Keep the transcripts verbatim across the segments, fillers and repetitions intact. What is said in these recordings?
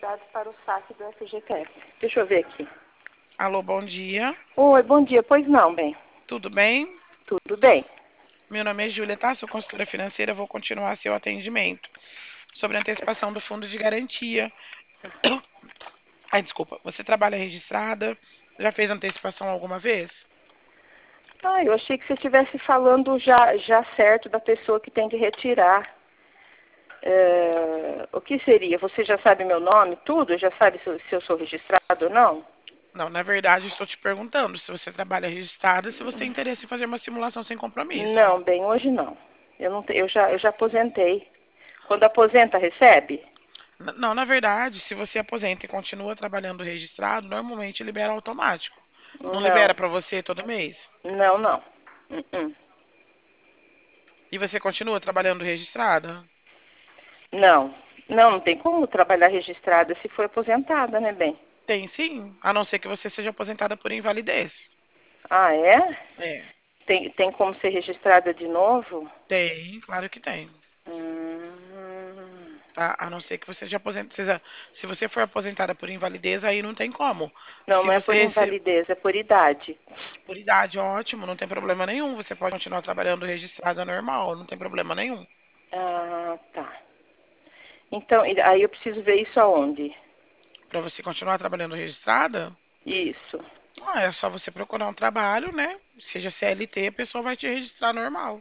dados para o saque do F G T S. Deixa eu ver aqui. Alô, bom dia. Oi, bom dia. Pois não, bem. Tudo bem? Tudo bem. Meu nome é Júlia, tá? Sou consultora financeira, vou continuar seu atendimento. Sobre a antecipação do fundo de garantia. Ai, desculpa. Você trabalha registrada? Já fez antecipação alguma vez? Ah, eu achei que você estivesse falando já, já certo da pessoa que tem que retirar. É, o que seria? Você já sabe meu nome, tudo? Já sabe se, eu- se eu sou registrado ou não? Não, na verdade, estou te perguntando se você trabalha registrada, se você tem interesse em fazer uma simulação sem compromisso. Não, bem, hoje não. Eu, não, te- eu, já, eu já aposentei. Quando aposenta, recebe? N- Não, na verdade, se você aposenta e continua trabalhando registrado, normalmente libera automático. Não libera Não, para você todo mês? não, não. Uh-uh. E você continua trabalhando registrada? Não, não, não tem como trabalhar registrada se for aposentada, né, bem? Tem sim, a não ser que você seja aposentada por invalidez. Ah, é? É, Tem, tem como ser registrada de novo? tem, claro que tem. Hum, Tá? A não ser que você seja aposentada. seja- Se você for aposentada por invalidez, aí não tem como. não, Se não é você por receber invalidez, é por idade. por idade, ótimo, não tem problema nenhum. Você pode continuar trabalhando registrada normal, não tem problema nenhum. Ah, tá. Então, e- aí eu preciso ver isso aonde? Para você continuar trabalhando registrada, Isso. ah, é só você procurar um trabalho, né? Seja C L T, a pessoa vai te registrar normal.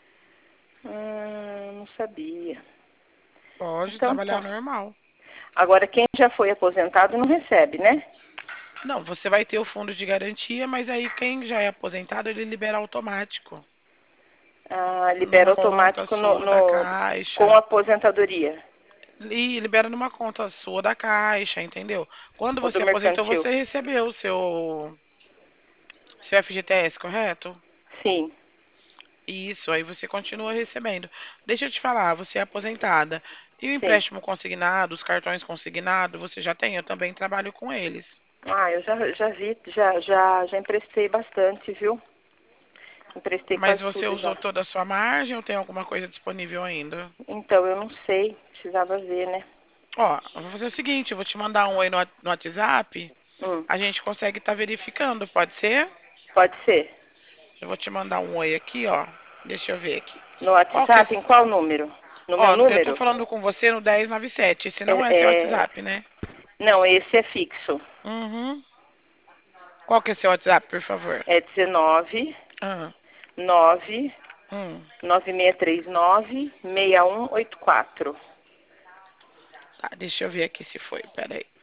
Hum, não sabia. Pode Então trabalhar tá. normal. Agora, quem já foi aposentado não recebe, né? Não, você vai ter o fundo de garantia, mas aí quem já é aposentado, ele libera automático. Ah, libera Numa conta automático no, sua da no- com Caixa. a aposentadoria. E libera numa conta sua da Caixa, entendeu? Quando O do você aposentou, mercantil. você recebeu o seu, seu F G T S, correto? Sim, Isso, aí você continua recebendo. Deixa eu te falar, você é aposentada. E o sim. empréstimo consignado, os cartões consignados, você já tem? Eu também trabalho com eles. Ah, eu já, já vi, já, já, já emprestei bastante, viu? Emprestei Mas quase você tudo usou já. toda a sua margem ou tem alguma coisa disponível ainda? Então, eu não sei. Precisava ver, né? Ó, eu vou fazer o seguinte, eu vou te mandar um aí no, no WhatsApp, Hum, a gente consegue estar verificando, pode ser? pode ser. Eu vou te mandar um oi aqui, ó. Deixa eu ver aqui. No Qual que é? WhatsApp, em qual número? No meu Ó, eu tô número? falando com você no dez nove sete. Esse É, não é seu é... WhatsApp, né? Não, esse é fixo. Uhum. Qual que é seu WhatsApp, por favor? É dezenove, Ah, nove, hum. nove seis três nove, seis um oito quatro. Tá, deixa eu ver aqui se foi. Pera aí.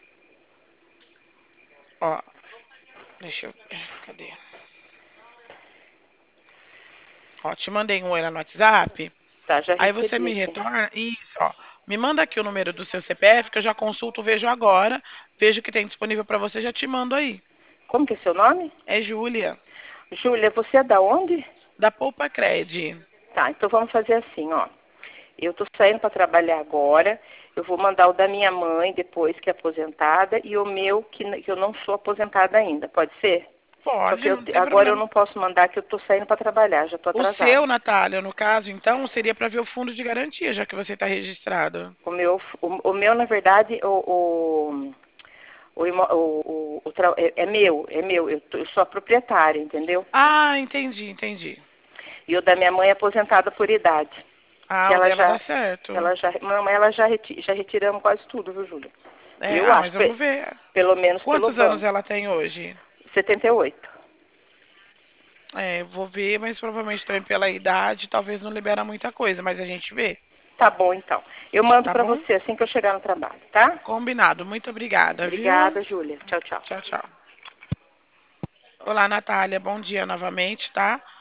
Ó, deixa eu ver. Cadê? Ó, te mandei um oi lá no WhatsApp. Tá, já Aí você recebi me aqui. retorna. Isso, ó. Me manda aqui o número do seu C P F, que eu já consulto, vejo agora. Vejo o que tem disponível pra você, já te mando aí. Como que é seu nome? É Júlia, Júlia, você é da onde? da Poupa Cred. Tá, então vamos fazer assim, ó. Eu tô saindo para trabalhar agora. Eu vou mandar o da minha mãe depois que é aposentada e o meu que, n- que eu não sou aposentada ainda. Pode ser? Só que Pode, eu, não tem agora eu problema. não posso mandar que eu tô saindo para trabalhar, já tô O atrasada. seu, Natália, no caso, então, seria para ver o fundo de garantia, já que você está registrado. O meu, o, o meu na verdade, o, o, o, imo- o- o- o tra- é, é meu, é meu. Eu, tô- eu sou a proprietária, entendeu? Ah, entendi, entendi. E o da minha mãe é aposentada por idade. Que Ah, o ela dela dá já, certo. ela já, não, ela já, reti, já retiramos quase tudo, viu, Júlia? É, Eu ah, acho, mas pe- vamos ver. pelo menos pelo Quantos anos banco. ela tem hoje? setenta e oito. É, vou ver, mas provavelmente também pela idade, talvez não libera muita coisa, mas a gente vê, Tá bom, então. Eu mando tá para bom? você assim que eu chegar no trabalho, tá? Combinado. Muito obrigada, viu? Obrigada, Júlia. Tchau, tchau. Tchau, tchau. Olá, Natália. Bom dia novamente, tá?